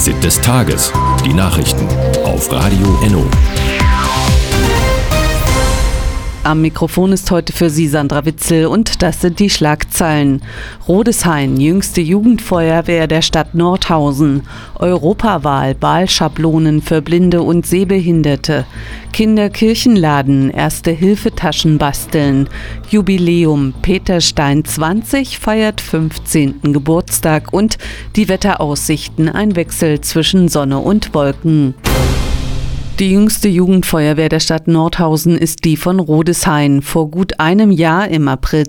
Fazit des Tages. Die Nachrichten auf Radio Enno. Am Mikrofon ist heute für Sie Sandra Witzel und das sind die Schlagzeilen. Rodeshain, jüngste Jugendfeuerwehr der Stadt Nordhausen. Europawahl, Wahlschablonen für Blinde und Sehbehinderte. Kinderkirchenladen, Erste-Hilfe-Taschen basteln. Jubiläum, Peter Stein 20 feiert 15. Geburtstag und die Wetteraussichten, ein Wechsel zwischen Sonne und Wolken. Die jüngste Jugendfeuerwehr der Stadt Nordhausen ist die von Rodeshain. Vor gut einem Jahr, im April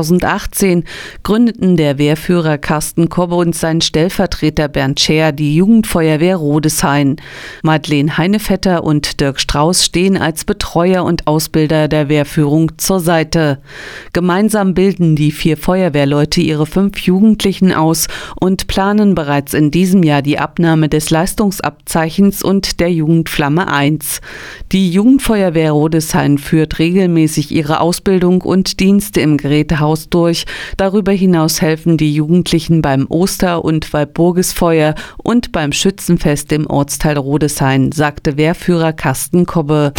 2018, gründeten der Wehrführer Carsten Kobbe und sein Stellvertreter Bernd Scher die Jugendfeuerwehr Rodeshain. Madeleine Heinevetter und Dirk Strauß stehen als Betreuer und Ausbilder der Wehrführung zur Seite. Gemeinsam bilden die 4 Feuerwehrleute ihre 5 Jugendlichen aus und planen bereits in diesem Jahr die Abnahme des Leistungsabzeichens und der Jugendflamme 1. Die Jugendfeuerwehr Rodeshain führt regelmäßig ihre Ausbildung und Dienste im Gerätehaus durch. Darüber hinaus helfen die Jugendlichen beim Oster- und Walpurgisfeuer und beim Schützenfest im Ortsteil Rodeshain, sagte Wehrführer Carsten Kobbe.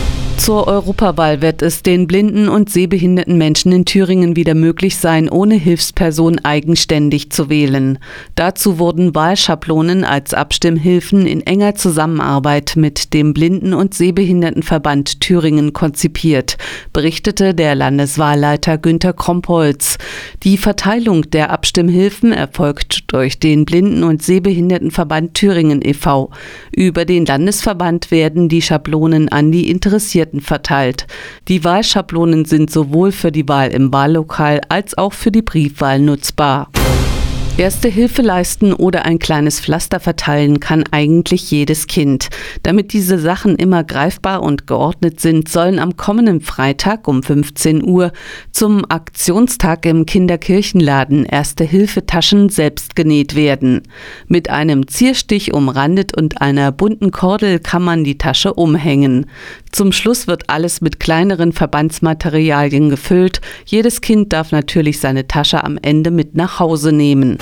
Zur Europawahl wird es den blinden und sehbehinderten Menschen in Thüringen wieder möglich sein, ohne Hilfsperson eigenständig zu wählen. Dazu wurden Wahlschablonen als Abstimmhilfen in enger Zusammenarbeit mit dem Blinden- und Sehbehindertenverband Thüringen konzipiert, berichtete der Landeswahlleiter Günter Krompholz. Die Verteilung der Abstimmhilfen erfolgt durch den Blinden- und Sehbehindertenverband Thüringen e.V. Über den Landesverband werden die Schablonen an die Interessierten verteilt. Die Wahlschablonen sind sowohl für die Wahl im Wahllokal als auch für die Briefwahl nutzbar. Erste Hilfe leisten oder ein kleines Pflaster verteilen kann eigentlich jedes Kind. Damit diese Sachen immer greifbar und geordnet sind, sollen am kommenden Freitag um 15 Uhr zum Aktionstag im Kinderkirchenladen Erste-Hilfe-Taschen selbst genäht werden. Mit einem Zierstich umrandet und einer bunten Kordel kann man die Tasche umhängen. Zum Schluss wird alles mit kleineren Verbandsmaterialien gefüllt. Jedes Kind darf natürlich seine Tasche am Ende mit nach Hause nehmen.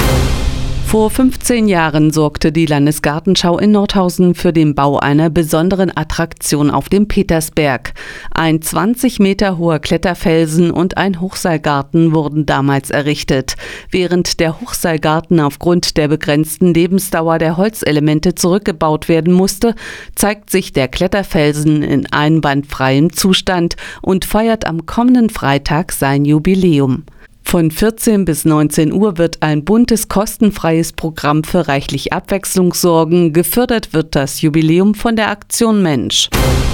Vor 15 Jahren sorgte die Landesgartenschau in Nordhausen für den Bau einer besonderen Attraktion auf dem Petersberg. Ein 20 Meter hoher Kletterfelsen und ein Hochseilgarten wurden damals errichtet. Während der Hochseilgarten aufgrund der begrenzten Lebensdauer der Holzelemente zurückgebaut werden musste, zeigt sich der Kletterfelsen in einwandfreiem Zustand und feiert am kommenden Freitag sein Jubiläum. Von 14 bis 19 Uhr wird ein buntes, kostenfreies Programm für reichlich Abwechslung sorgen. Gefördert wird das Jubiläum von der Aktion Mensch.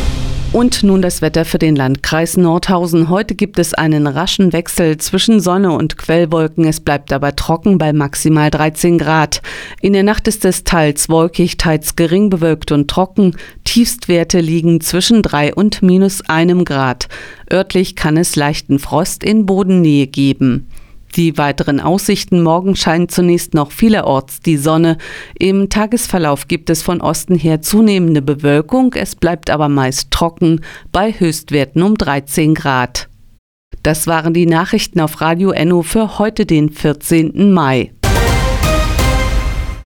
Und nun das Wetter für den Landkreis Nordhausen. Heute gibt es einen raschen Wechsel zwischen Sonne und Quellwolken. Es bleibt aber trocken bei maximal 13 Grad. In der Nacht ist es teils wolkig, teils gering bewölkt und trocken. Tiefstwerte liegen zwischen 3 und -1 Grad. Örtlich kann es leichten Frost in Bodennähe geben. Die weiteren Aussichten: Morgen scheint zunächst noch vielerorts die Sonne. Im Tagesverlauf gibt es von Osten her zunehmende Bewölkung. Es bleibt aber meist trocken bei Höchstwerten um 13 Grad. Das waren die Nachrichten auf Radio Enno für heute, den 14. Mai.